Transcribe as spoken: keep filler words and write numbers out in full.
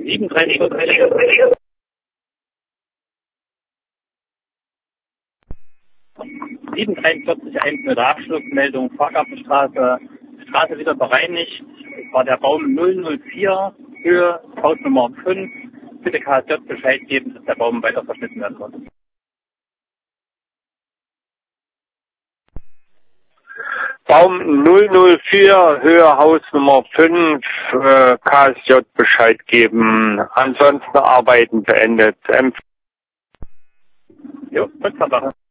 sieben drei sieben sieben dreiundvierzig eins mit der Abschlussmeldung Fahrgartenstraße, Straße wieder bereinigt. Das war der Baum null null vier, Höhe Hausnummer fünf. Bitte K S J Bescheid geben, dass der Baum weiter verschnitten werden muss. Baum null null vier, Höhe Hausnummer fünf, äh, K S J Bescheid geben. Ansonsten Arbeiten beendet. Jo, Rückfahrsache.